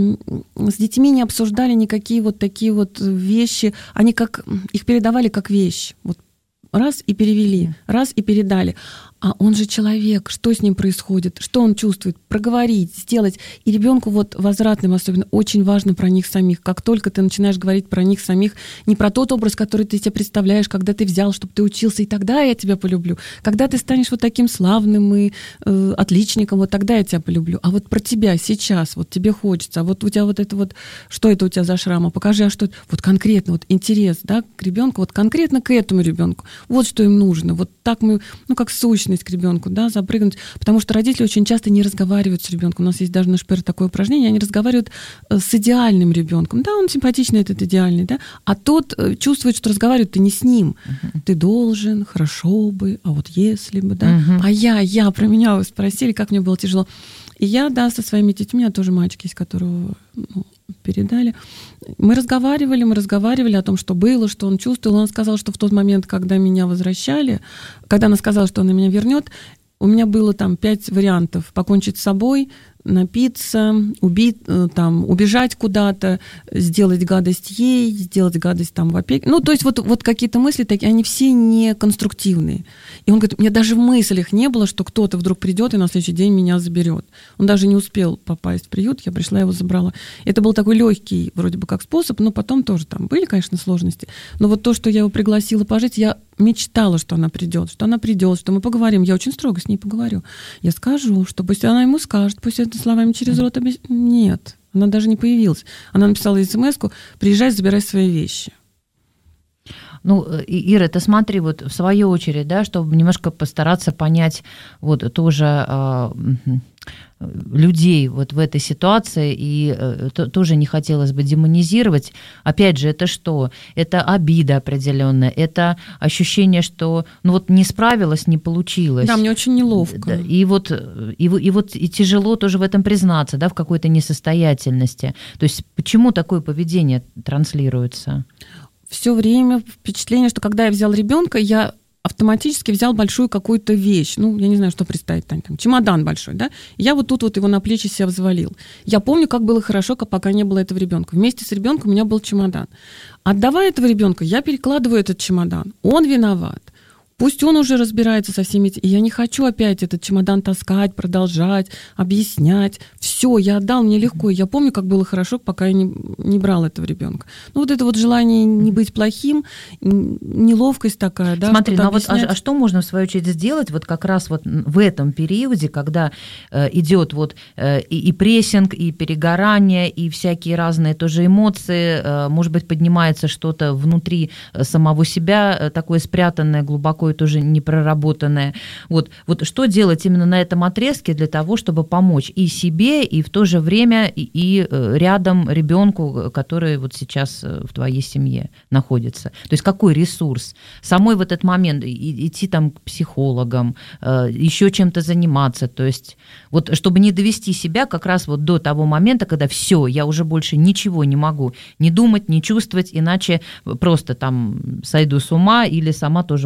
с детьми не обсуждали никакие вот такие вот вещи. Они как, их передавали как вещь. Вот раз и перевели, раз и передали. А он же человек, что с ним происходит, что он чувствует, проговорить, сделать. И ребенку вот возвратным особенно очень важно про них самих. Как только ты начинаешь говорить про них самих, не про тот образ, который ты себе представляешь, когда ты взял, чтобы ты учился, и тогда я тебя полюблю. Когда ты станешь вот таким славным и э, отличником, вот тогда я тебя полюблю. А вот про тебя сейчас, вот тебе хочется, а вот у тебя вот это вот, что это у тебя за шрам, а покажи, а что это, вот конкретно, вот интерес, да, к ребенку, вот конкретно к этому ребенку. Вот что им нужно. Вот так мы, ну как сущность к ребенку, да, запрыгнуть. Потому что родители очень часто не разговаривают с ребенком. У нас есть даже на ШПР такое упражнение, они разговаривают с идеальным ребенком. Да, он симпатичный, этот идеальный, да, а тот чувствует, что разговаривают ты не с ним. Uh-huh. Ты должен, хорошо бы, а вот если бы, да. Uh-huh. А я, я, про меня вы спросили, как мне было тяжело. И я, да, со своими детьми, у меня тоже мальчик есть, которого ну, передали. Мы разговаривали, мы разговаривали о том, что было, что он чувствовал. Он сказал, что в тот момент, когда меня возвращали, когда она сказала, что она меня вернет, у меня было там пять вариантов: покончить с собой, напиться, убить, там, убежать куда-то, сделать гадость ей, сделать гадость там в опеке. Ну, то есть вот, вот какие-то мысли такие, они все не конструктивные. И он говорит, у меня даже в мыслях не было, что кто-то вдруг придет и на следующий день меня заберет. Он даже не успел попасть в приют, я пришла, его забрала. Это был такой легкий вроде бы как способ, но потом тоже там были, конечно, сложности. Но вот то, что я его пригласила пожить, я мечтала, что она придет, что она придет, что мы поговорим. Я очень строго с ней поговорю. Я скажу, что пусть она ему скажет, пусть это словами через рот объяснит. Нет, она даже не появилась. Она написала смс-ку: приезжай, забирай свои вещи. Ну, Ира, ты смотри, вот в свою очередь, да, чтобы немножко постараться понять вот тоже э, людей вот в этой ситуации, и э, то, тоже не хотелось бы демонизировать. Опять же, это что? Это обида определенная, это ощущение, что ну вот не справилась, не получилось. Да, мне очень неловко. И вот, и, и вот и тяжело тоже в этом признаться, да, в какой-то несостоятельности. То есть почему такое поведение транслируется? Все время впечатление, что когда я взял ребенка, я автоматически взял большую какую-то вещь. Ну, я не знаю, что представить, Тань, там, чемодан большой, да? Я вот тут вот его на плечи себя взвалил. Я помню, как было хорошо, пока не было этого ребенка. Вместе с ребенком у меня был чемодан. Отдавая этого ребенка, я перекладываю этот чемодан. Он виноват. Пусть он уже разбирается со всеми этими. И я не хочу опять этот чемодан таскать, продолжать, объяснять. Все, я отдал, мне легко. Я помню, как было хорошо, пока я не, не брал этого ребенка. Ну, вот это вот желание не быть плохим, неловкость такая, да. Смотри, ну а, вот, а, а что можно, в свою очередь, сделать вот как раз вот в этом периоде, когда э, идет вот э, и, и прессинг, и перегорание, и всякие разные тоже эмоции, э, может быть, поднимается что-то внутри самого себя, э, такое спрятанное глубоко, тоже непроработанное. Вот, вот что делать именно на этом отрезке для того, чтобы помочь и себе, и в то же время и, и рядом ребенку, который вот сейчас в твоей семье находится? То есть какой ресурс? Самой в этот момент идти там к психологам, еще чем-то заниматься, то есть вот чтобы не довести себя как раз вот до того момента, когда все, я уже больше ничего не могу не думать, не чувствовать, иначе просто там сойду с ума или сама тоже вон выйду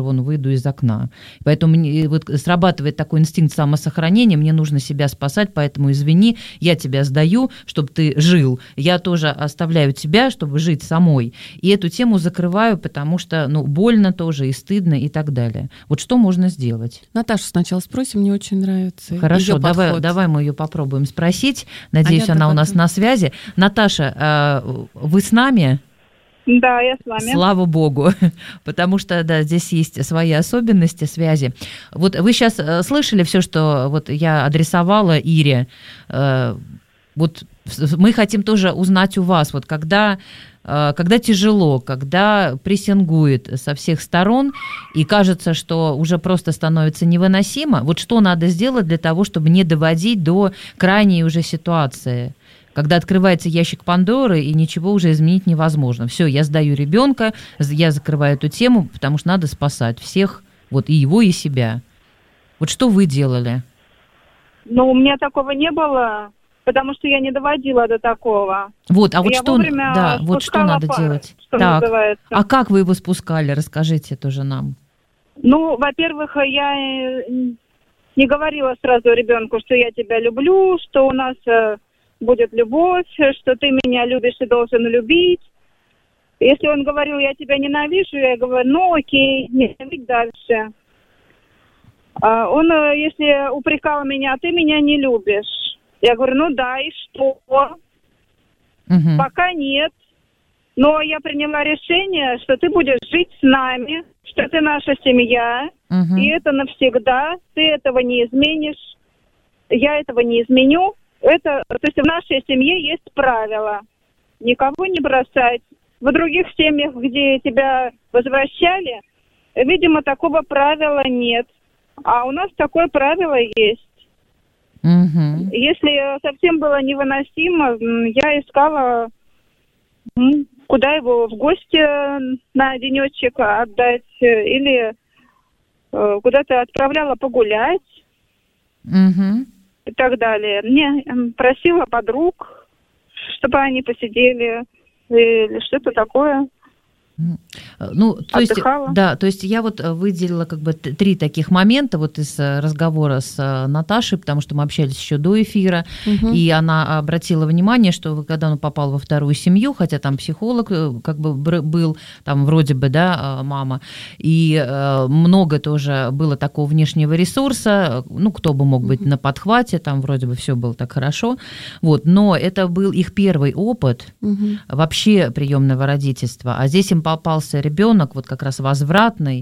выйду из окна. Поэтому мне, вот, срабатывает такой инстинкт самосохранения, мне нужно себя спасать, поэтому извини, я тебя сдаю, чтобы ты жил. Я тоже оставляю тебя, чтобы жить самой. И эту тему закрываю, потому что ну, больно тоже и стыдно и так далее. Вот что можно сделать? Наташу сначала спросим, мне очень нравится. Хорошо, давай, давай мы ее попробуем спросить. Надеюсь, а она у нас на связи. Наташа, вы с нами? Да, я с вами. Слава богу, потому что, да, здесь есть свои особенности связи. Вот вы сейчас слышали все, что вот я адресовала Ире. Вот мы хотим тоже узнать у вас, вот когда, когда тяжело, когда прессингует со всех сторон, и кажется, что уже просто становится невыносимо, вот что надо сделать для того, чтобы не доводить до крайней уже ситуации? Когда открывается ящик Пандоры, и ничего уже изменить невозможно. Все, я сдаю ребенка, я закрываю эту тему, потому что надо спасать всех, вот и его, и себя. Вот что вы делали? Ну, у меня такого не было, потому что я не доводила до такого. Вот, а вот я что, да, вот что надо пар, делать? Что так, называется. А как вы его спускали? Расскажите тоже нам. Ну, во-первых, я не говорила сразу ребенку, что я тебя люблю, что у нас будет любовь, что ты меня любишь и должен любить. Если он говорил, я тебя ненавижу, я говорю, ну окей, ненавидь дальше. А он, если упрекал меня, ты меня не любишь. Я говорю, ну да, и что? Угу. Пока нет. Но я приняла решение, что ты будешь жить с нами, что ты наша семья, угу. и это навсегда. Ты этого не изменишь. Я этого не изменю. Это, то есть в нашей семье есть правила. Никого не бросать. В других семьях, где тебя возвращали, видимо, такого правила нет. А у нас такое правило есть. Угу. Если совсем было невыносимо, я искала, куда его в гости на денечек отдать, или куда-то отправляла погулять. Угу. И так далее. Мне просила подруг, чтобы они посидели или что-то такое. Ну, то есть, да, то есть я вот выделила как бы три таких момента вот из разговора с Наташей, потому что мы общались еще до эфира, угу. и она обратила внимание, что когда он попал во вторую семью, хотя там психолог как бы был, там вроде бы, да, мама, и много тоже было такого внешнего ресурса, ну, кто бы мог быть угу. на подхвате, там вроде бы все было так хорошо, вот, но это был их первый опыт угу. вообще приемного родительства, а здесь им попался ребенок, вот как раз возвратный,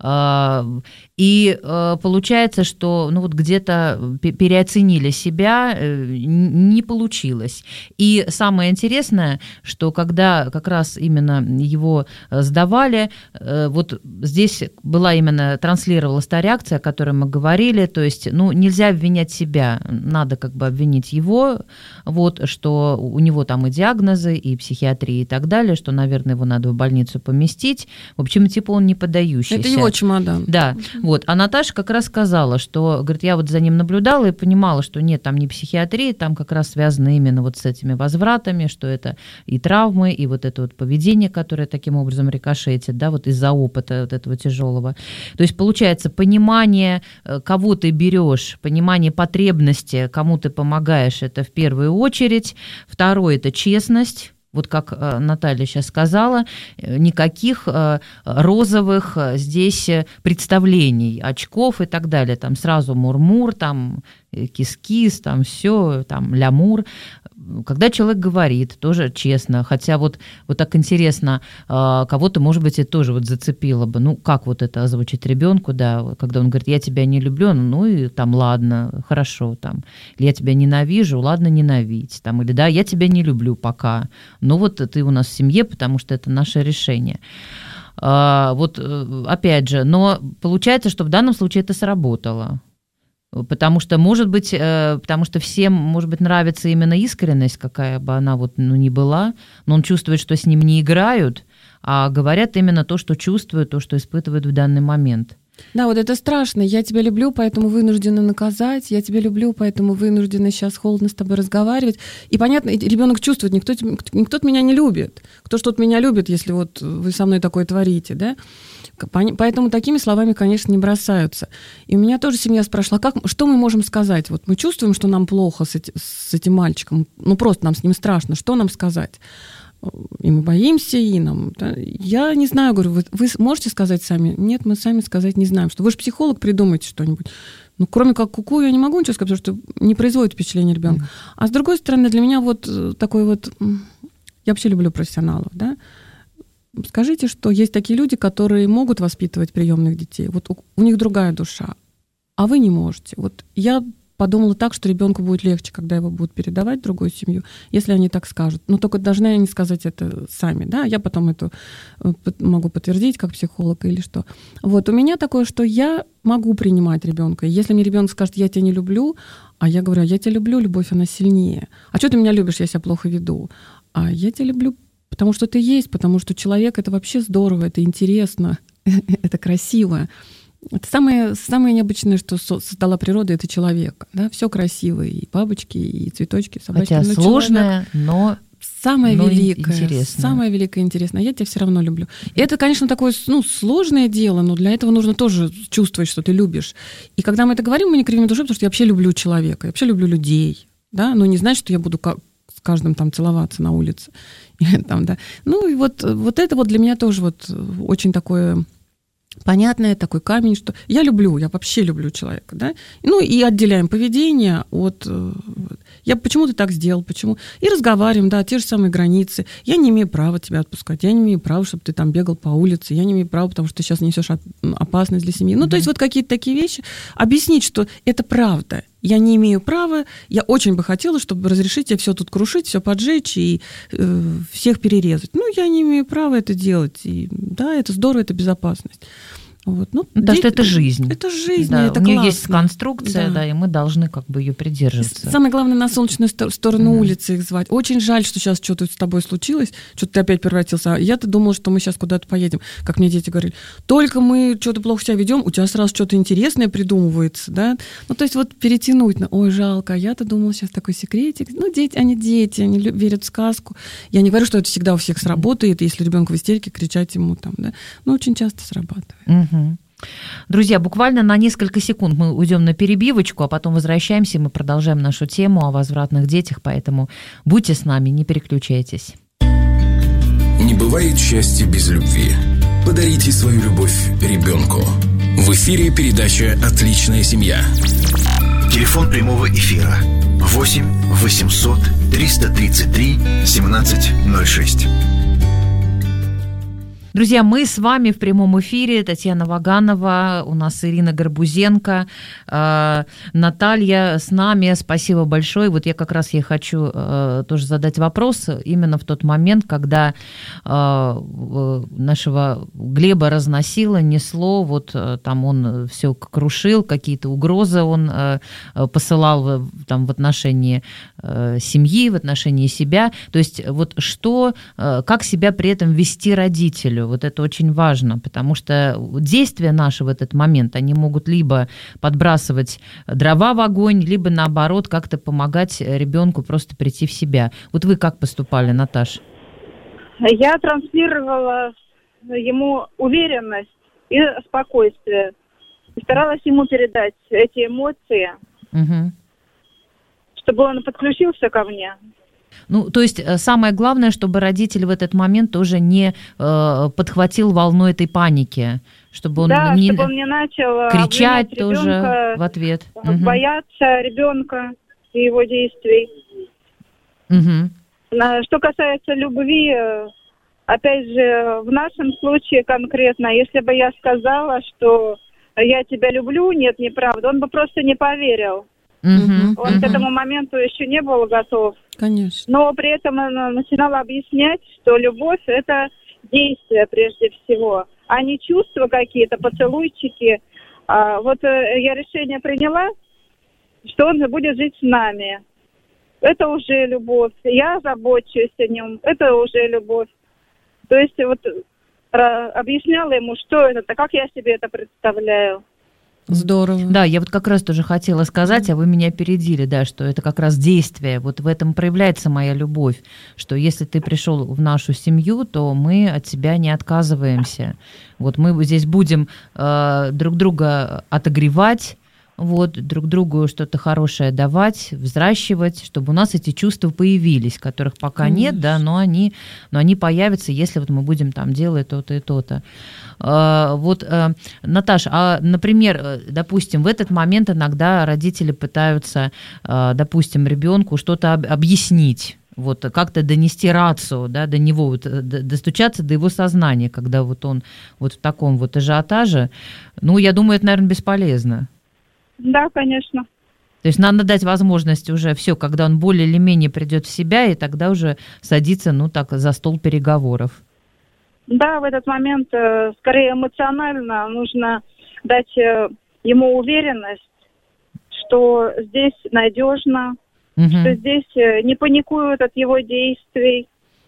и получается, что ну вот где-то переоценили себя, не получилось. И самое интересное, что когда как раз именно его сдавали, вот здесь была именно, транслировалась та реакция, о которой мы говорили, то есть, ну, нельзя обвинять себя, надо как бы обвинить его, вот, что у него там и диагнозы, и психиатрия, и так далее, что, наверное, его надо в больницу поместить. В общем, типа он не поддающийся. Это его чемодан. Да, вот. А Наташа как раз сказала, что, говорит, я вот за ним наблюдала и понимала, что нет, там не психиатрия, там как раз связано именно вот с этими возвратами, что это и травмы, и вот это вот поведение, которое таким образом рикошетит, да, вот из-за опыта вот этого тяжелого. То есть, получается, понимание, кого ты берешь, понимание потребности, кому ты помогаешь, это в первую очередь. Второе – это честность. Вот как Наталья сейчас сказала, никаких розовых здесь представлений, очков и так далее. Там сразу мур-мур, там кис-кис, там все, там лямур. Когда человек говорит, тоже честно, хотя вот, вот так интересно, кого-то, может быть, это тоже вот зацепило бы, ну, как вот это озвучить ребенку, да, когда он говорит, я тебя не люблю, ну, и там, ладно, хорошо, там, или я тебя ненавижу, ладно, ненавидь, там, или да, я тебя не люблю пока, ну, вот ты у нас в семье, потому что это наше решение. Вот, опять же, но получается, что в данном случае это сработало. Потому что, может быть, потому что всем, может быть, нравится именно искренность, какая бы она вот, ну, ни была, но он чувствует, что с ним не играют, а говорят именно то, что чувствуют, то, что испытывают в данный момент. Да, вот это страшно. Я тебя люблю, поэтому вынуждена наказать. Я тебя люблю, поэтому вынуждена сейчас холодно с тобой разговаривать. И понятно, ребенок чувствует, никто, никто меня не любит. Кто что-то меня любит, если вот вы со мной такое творите, да? Поэтому такими словами, конечно, не бросаются. И у меня тоже семья спрашивала, как, что мы можем сказать? Вот мы чувствуем, что нам плохо с, эти, с этим мальчиком. Ну, просто нам с ним страшно. Что нам сказать? И мы боимся, и нам... Да, я не знаю, говорю, вы, вы можете сказать сами? Нет, мы сами сказать не знаем. Что вы же психолог, придумайте что-нибудь. Ну, кроме как ку-ку, я не могу ничего сказать, потому что не производит впечатление ребенка. Mm-hmm. А с другой стороны, для меня вот такой вот... Я вообще люблю профессионалов, да? Скажите, что есть такие люди, которые могут воспитывать приемных детей. Вот у, у них другая душа, а вы не можете. Вот я... подумала так, что ребенку будет легче, когда его будут передавать в другую семью, если они так скажут. Но только должны они сказать это сами, да, я потом это могу подтвердить как психолог или что. Вот у меня такое, что я могу принимать ребенка. Если мне ребенок скажет, я тебя не люблю, а я говорю, я тебя люблю, любовь, она сильнее. А что ты меня любишь, я себя плохо веду? А я тебя люблю, потому что ты есть, потому что человек — это вообще здорово, это интересно, это красиво. Это самое, самое необычное, что создала природа, это человек. Да? Все красиво, и бабочки, и цветочки, и собачки. Хотя но сложное, человек, но самое но великое, интересное. Самое великое и интересное. Я тебя все равно люблю. И это, конечно, такое ну, сложное дело, но для этого нужно тоже чувствовать, что ты любишь. И когда мы это говорим, мы не кривим душой, потому что я вообще люблю человека, я вообще люблю людей. Да? Но не значит, что я буду с каждым там целоваться на улице. Там, да. Ну и вот, вот это вот для меня тоже вот очень такое... понятное, такой камень, что я люблю, я вообще люблю человека, да, ну и отделяем поведение от, я почему ты так сделал, почему, и разговариваем, да, те же самые границы, я не имею права тебя отпускать, я не имею права, чтобы ты там бегал по улице, я не имею права, потому что ты сейчас несешь опасность для семьи, ну, mm-hmm. то есть вот какие-то такие вещи, объяснить, что это правда, я не имею права, я очень бы хотела, чтобы разрешить тебе все тут крушить, все поджечь и э, всех перерезать. Ну, я не имею права это делать. И, да, это здорово, это безопасность. Вот. Ну, потому дети, что это жизнь. Это жизнь, да, это у нее классно. есть конструкция, да. да, и мы должны как бы ее придерживаться. Самое главное, на солнечную сторону mm-hmm. улицы их звать. Очень жаль, что сейчас что-то с тобой случилось, что-то ты опять превратился. Я-то думала, что мы сейчас куда-то поедем. Как мне дети говорили, только мы что-то плохо себя ведем, у тебя сразу что-то интересное придумывается, да. Ну, то есть вот перетянуть на, ой, жалко, я-то думала, сейчас такой секретик. Ну, дети, они дети, они верят в сказку. Я не говорю, что это всегда у всех сработает, если ребенок в истерике, кричать ему там, да. Но очень часто срабатывает. Mm-hmm. Друзья, буквально на несколько секунд мы уйдем на перебивочку, а потом возвращаемся, и мы продолжаем нашу тему о возвратных детях, поэтому будьте с нами, не переключайтесь. Не бывает счастья без любви. Подарите свою любовь ребенку. В эфире передача «Отличная семья». Телефон прямого эфира восемь восемьсот триста тридцать три семнадцать ноль шесть. Друзья, мы с вами в прямом эфире. Татьяна Ваганова, у нас Ирина Горбузенко, э, Наталья с нами. Спасибо большое. Вот я как раз ей хочу э, тоже задать вопрос. Именно в тот момент, когда э, нашего Глеба разносило, несло, вот э, там он все крушил, какие-то угрозы он э, посылал в, там, в отношении э, семьи, в отношении себя. То есть вот что, э, как себя при этом вести родителю? Вот это очень важно, потому что действия наши в этот момент, они могут либо подбрасывать дрова в огонь, либо наоборот как-то помогать ребенку просто прийти в себя. Вот вы как поступали, Наташа? Я транслировала ему уверенность и спокойствие. И старалась ему передать эти эмоции, угу. чтобы он подключился ко мне. Ну, то есть самое главное, чтобы родитель в этот момент тоже не э, подхватил волну этой паники, чтобы он, да, не, чтобы он не начал кричать тоже в ответ. Бояться угу. ребенка и его действий. Угу. Что касается любви, опять же, в нашем случае конкретно, если бы я сказала, что я тебя люблю, нет, неправда, он бы просто не поверил. Uh-huh, он uh-huh. к этому моменту еще не был готов. Конечно. Но при этом она начинала объяснять, что любовь – это действие прежде всего, а не чувства какие-то, поцелуйчики. А вот я решение приняла, что он будет жить с нами. Это уже любовь. Я забочусь о нем. Это уже любовь. То есть вот объясняла ему, что это, как я себе это представляю. Здорово. Да, я вот как раз тоже хотела сказать, а вы меня опередили, да, что это как раз действие. Вот в этом проявляется моя любовь, что если ты пришел в нашу семью, то мы от тебя не отказываемся. Вот мы здесь будем э, друг друга отогревать, вот, друг другу что-то хорошее давать, взращивать, чтобы у нас эти чувства появились, которых пока Конечно. Нет, да, но они, но они появятся, если вот мы будем там делать то-то и то-то. А, вот, а, Наташа, а, например, допустим, в этот момент иногда родители пытаются, а, допустим, ребенку что-то об- объяснить, вот как-то донести рацию, да, до него, вот, достучаться до его сознания, когда вот он вот в таком вот ажиотаже. Ну, я думаю, это, наверное, бесполезно. Да, конечно. То есть надо дать возможность уже все, когда он более или менее придет в себя, и тогда уже садиться, ну так, за стол переговоров. Да, в этот момент э, скорее эмоционально нужно дать э, ему уверенность, что здесь надежно, угу. что здесь э, не паникуют от его действий,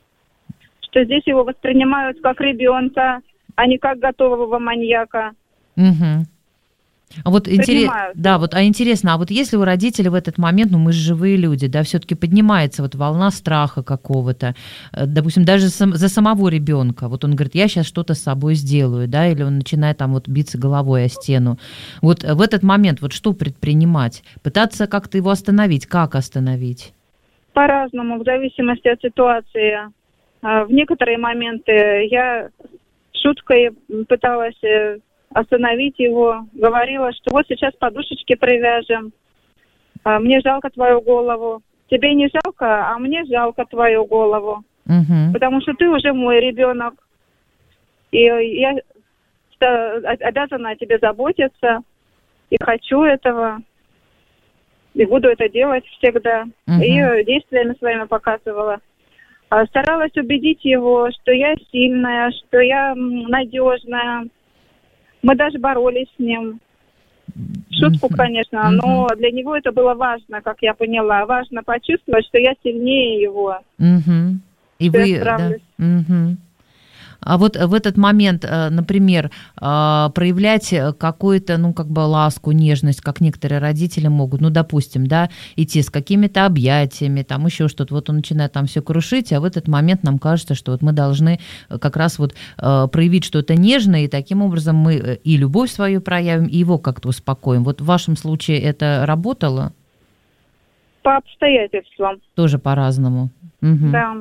что здесь его воспринимают как ребенка, а не как готового маньяка. Угу. А вот интерес... да, вот, а интересно, а вот если у родителей в этот момент, ну мы же живые люди, да, все-таки поднимается вот волна страха какого-то, допустим, даже сам, за самого ребенка, вот он говорит, я сейчас что-то с собой сделаю, да, или он начинает там вот биться головой о стену. Вот в этот момент вот что предпринимать? Пытаться как-то его остановить, как остановить? По-разному, в зависимости от ситуации. В некоторые моменты я шуткой пыталась остановить его, говорила, что вот сейчас подушечки привяжем, мне жалко твою голову. Тебе не жалко, а мне жалко твою голову. Угу. Потому что ты уже мой ребенок. И я обязана о тебе заботиться. И хочу этого. И буду это делать всегда. Угу. И действиями своими показывала. Старалась убедить его, что я сильная, что я надежная. Мы даже боролись с ним. Шутку, конечно, mm-hmm. но для него это было важно, как я поняла. Важно почувствовать, что я сильнее его. Mm-hmm. И что вы, я справлюсь. Да. Mm-hmm. А вот в этот момент, например, проявлять какую-то, ну, как бы ласку, нежность, как некоторые родители могут, ну, допустим, да, идти с какими-то объятиями, там еще что-то, вот он начинает там все крушить, а в этот момент нам кажется, что вот мы должны как раз вот проявить что-то нежное, и таким образом мы и любовь свою проявим, и его как-то успокоим. Вот в вашем случае это работало? По обстоятельствам. Тоже по-разному? Угу. Да.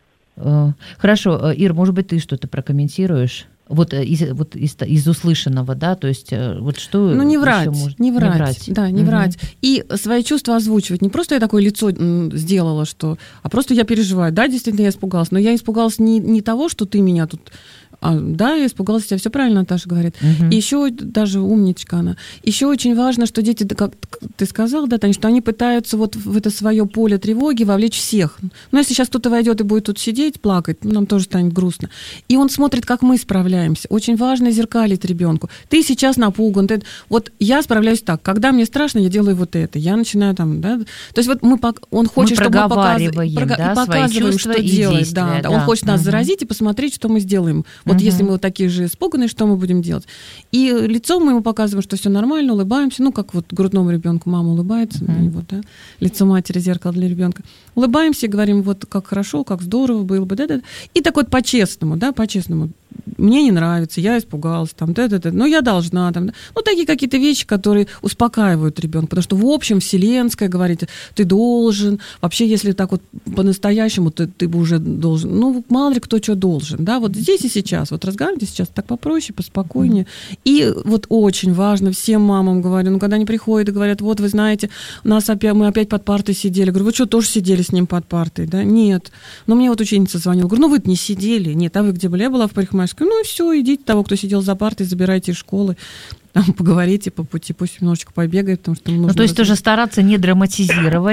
Хорошо, Ир, может быть, ты что-то прокомментируешь? Вот из, вот из, из услышанного, да, то есть вот что... Ну, не врать, может... не врать, не врать, да, не угу. врать. И свои чувства озвучивать. Не просто я такое лицо сделала, что... А просто я переживаю. Да, действительно, я испугалась. Но я испугалась не, не того, что ты меня тут... А, да, я испугалась тебя, все правильно Наташа говорит. Угу. И еще даже умничка она. Еще очень важно, что дети, как ты сказал, да, Таня, что они пытаются вот в это свое поле тревоги вовлечь всех. Ну, если сейчас кто-то войдет и будет тут сидеть, плакать, ну, нам тоже станет грустно. И он смотрит, как мы справляемся. Очень важно зеркалить ребенку. Ты сейчас напуган. Ты... Вот я справляюсь так. Когда мне страшно, я делаю вот это. Я начинаю там, да. То есть вот мы, он хочет, мы чтобы мы показываем, да, показываем, что делать. Да, да. Он хочет нас угу. заразить и посмотреть, что мы сделаем. Вот uh-huh. если мы вот такие же испуганные, что мы будем делать? И лицом мы ему показываем, что все нормально, улыбаемся. Ну, как вот грудному ребенку мама улыбается, uh-huh. вот, да? Лицо матери, зеркало для ребенка. Улыбаемся и говорим, вот как хорошо, как здорово было бы. Да-да. И так вот по-честному, да, по-честному. Мне не нравится, я испугалась, там, да-да-да, но я должна, там, да. Ну, такие какие-то вещи, которые успокаивают ребенка, потому что в общем вселенское, говорите, ты должен, вообще, если так вот по-настоящему, ты, ты бы уже должен, ну, мало ли кто что должен, да, вот здесь и сейчас, вот разговаривайте сейчас так попроще, поспокойнее, mm-hmm. и вот очень важно, всем мамам говорю, ну, когда они приходят и говорят, вот, вы знаете, нас опять, мы опять под партой сидели, говорю, вы что, тоже сидели с ним под партой, да, нет, но мне вот ученица звонила, говорю, ну, вы-то не сидели, нет, а вы где были, я была в парикмахерской. Ну и все, идите того, кто сидел за партой, забирайте из школы, там, поговорите по пути, пусть немножечко побегает, потому что нужно... Ну, то есть тоже стараться не драматизировать.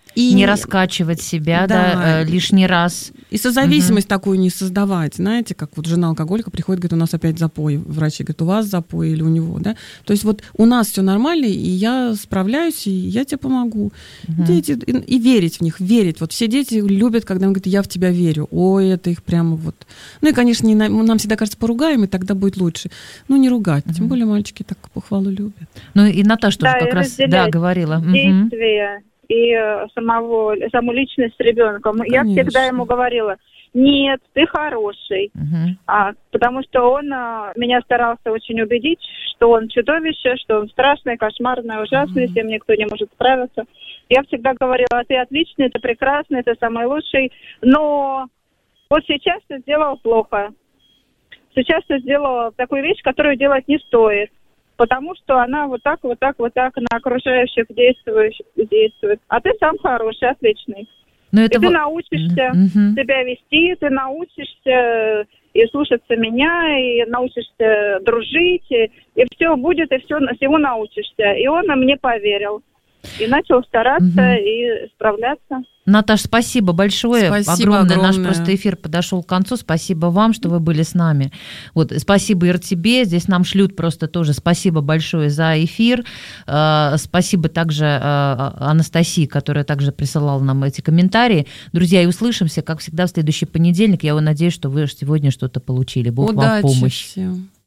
И не раскачивать себя, да, да лишний раз. И созависимость угу. такую не создавать. Знаете, как вот жена алкоголика приходит, говорит, у нас опять запой. Врачи говорят, у вас запой или у него, да. То есть вот у нас все нормально, и я справляюсь, и я тебе помогу. Угу. Дети, и, и верить в них, верить. Вот все дети любят, когда он говорит, я в тебя верю. Ой, это их прямо вот... Ну и, конечно, не, нам всегда кажется, поругаем, и тогда будет лучше. Ну, не ругать. Угу. Тем более мальчики так похвалу любят. Ну и Наташа тоже да, как раз да, говорила. Действия. Угу. И самого, саму личность с ребенком. Конечно. Я всегда ему говорила, нет, ты хороший. Uh-huh. А, потому что он а, меня старался очень убедить, что он чудовище, что он страшный, кошмарный, ужасный, uh-huh. с ним никто не может справиться. Я всегда говорила, ты отличный, ты прекрасный, ты самый лучший, но вот сейчас ты сделал плохо. Сейчас ты сделал такую вещь, которую делать не стоит. Потому что она вот так, вот так, вот так на окружающих действует. действует. А ты сам хороший, отличный. Но это и ты в... научишься mm-hmm. себя вести, ты научишься и слушаться меня, и научишься дружить, и, и все будет, и все, всему научишься. И он мне поверил. И начал стараться mm-hmm. и справляться. Наташ, спасибо большое. Спасибо огромное. огромное. Наш просто эфир подошел к концу. Спасибо вам, что вы были с нами. Вот, спасибо и тебе. Здесь нам шлют просто тоже спасибо большое за эфир. Спасибо также Анастасии, которая также присылала нам эти комментарии. Друзья, и услышимся, как всегда, в следующий понедельник. Я надеюсь, что вы сегодня что-то получили. Бог Удачи вам в помощь. Всем.